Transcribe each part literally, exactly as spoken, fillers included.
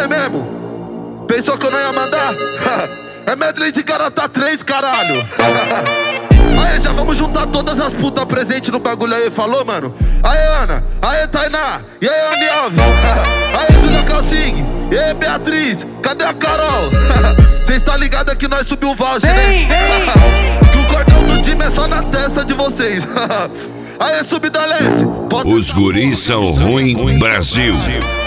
Foi mesmo? Pensou que eu não ia mandar? É medley de Garota três, caralho. Aê, já vamos juntar todas as putas presentes no bagulho aí, falou, mano? Aê, Ana, aê, Tainá, e aí, Andy Alves, aê, Julia Calcing, e aí, Beatriz, cadê a Carol? Cês tá ligado que nós subiu o voucher, né? Que o cordão do time é só na testa de vocês. Aê, subida Leste. Os guris são ruim, Brasil.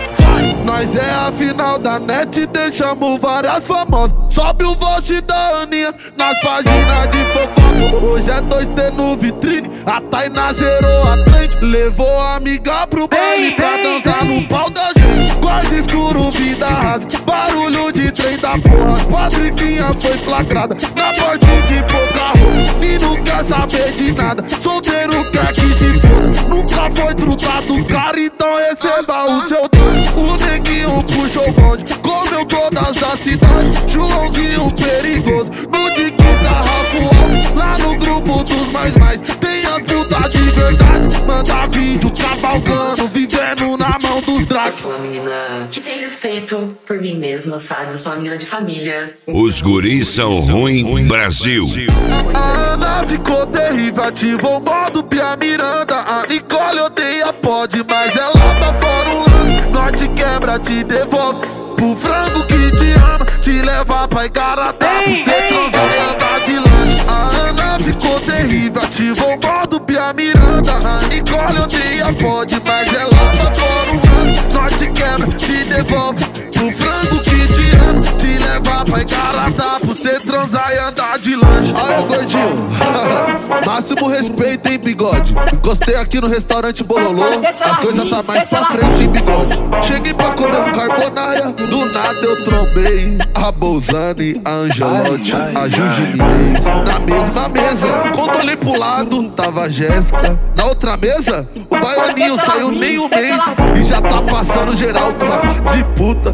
Nós é a final da net, deixamos várias famosas. Sobe o voucher da Aninha nas páginas de fofoca. Hoje é dois T no vitrine, a Tainá zerou a trend. Levou a amiga pro baile pra dançar no pau da gente. Quarto escuro, vida rasa, barulho de trem da porra. Patricinha foi flagrada na porte de pouca roupa. E não quer saber de nada, solteiro quer que se foda. Nunca foi trutado, cara, então receba o seu dono. O neguinho puxou o bonde, comeu todas as cidades. Joãozinho perigoso, no Dickies da Rafael. Lá no grupo dos mais mais, tem as putas de verdade. Manda vídeo cavalgando, vivendo na mão dos dragos. Eu sou uma menina que tem respeito por mim mesma, sabe? Eu sou uma menina de família. Os guris são ruim, Brasil. A Ana ficou terrível, ativou o modo Pia Miranda. A Nicole odeia pode, mas ela tá fora um lance. Nós te quebra, te devolve pro frango que te ama, te leva pra Igarapá, pra cê transar e andar de lanche. A Ana ficou terrível, ativou o modo Pia Miranda. A Nicole odeia pode, mas ela tá fora um lance. Nós te quebra, te devolve pro frango que te ama, te leva pra Igarapá, pra cê transar e andar de lanche. Aí, gordinho, máximo respeito, hein, bigode. Encostei aqui no restaurante Bololô, as coisas tá mais pra frente, hein, bigode. Cheguei pra comer um carbonara, do nada eu trombei a Bolzani, a Angelotti, a Juju Minez. Na mesma mesa, quando olhei pro lado, tava a Jéssica. Na outra mesa, o baianinho saiu nem um mês e já tá passando geral com uma parte de puta.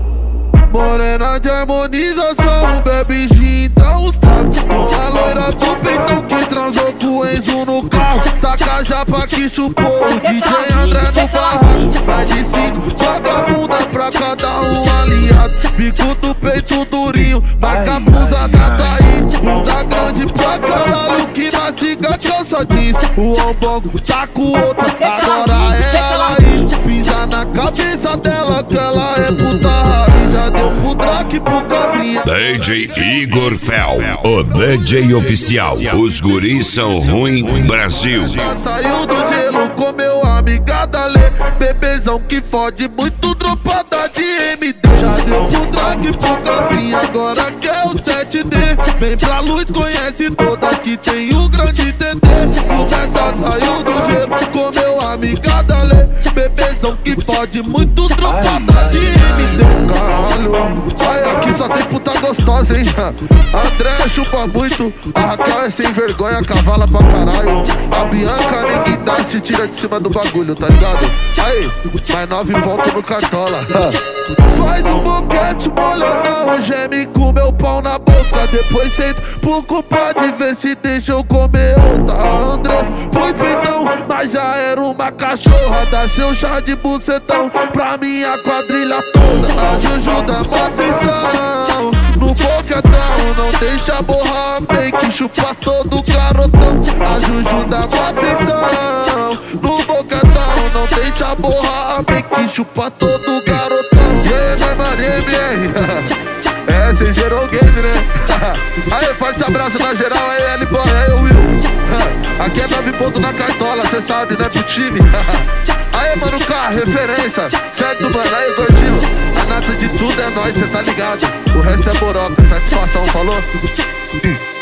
Morena de harmonização, bebe gin, dá uns trapos. A loira do peitão que transou com o Enzo no carro. Taca a japa que chupou o D J André no barraco. Mais de cinco, joga a bunda pra cada um aliado. Bico do peito durinho, marca a blusa da Thaís. Bunda grande pra caralho que mastiga calça jeans. O ombongo tá com outra, agora é a Laís. Pisa na cabeça dela que ela é puta raiz. Já deu pro Drake, pro Cabrinha. D J Igor Fel, o D J oficial. Os guris são ruim, Brasil. Saiu do gelo com meu amiga Dale, bebezão que fode muito, dropada de M D. Já deu pro Drake, pro Cabrinha, agora quer o sete D. Vem pra luz, conhece todas que tem o grande T T. O Bessa saiu do gelo com meu amiga Dale, bebezão que fode muito, dropada de M D. Caralho, ai, aqui só tem puta gostosa, hein? André chupa muito, a Raquel é sem vergonha, cavala pra caralho. A Bianca ninguém dá, se tira de cima do bagulho, tá ligado? Aí, mais nove pontos no cartola. Faz um boquete molhadão, geme com meu pau na boca. Depois senta pro culpa de ver se deixa eu comer outra. A Andrés pôs peitão, mas já era uma cachorra. Dá seu chá de bucetão pra minha quadrilha toda. A Juju dá mó atenção no boquetão, não deixa borrar a make, chupa todo garotão. A Juju dá mó atenção no boquetão, não deixa borrar a make, chupa todo garotão. Yeah, normal, M R. É, cês zerou o game, né? Aí, forte abraço na geral, aí, L-Boy, aí, Will. Aqui é nove pontos na cartola, cê sabe, né, pro time. Aí, mano, K, referência, certo, mano? Aí, gordinho, a nata de tudo é nóis, cê tá ligado. O resto é boroca, satisfação, falou?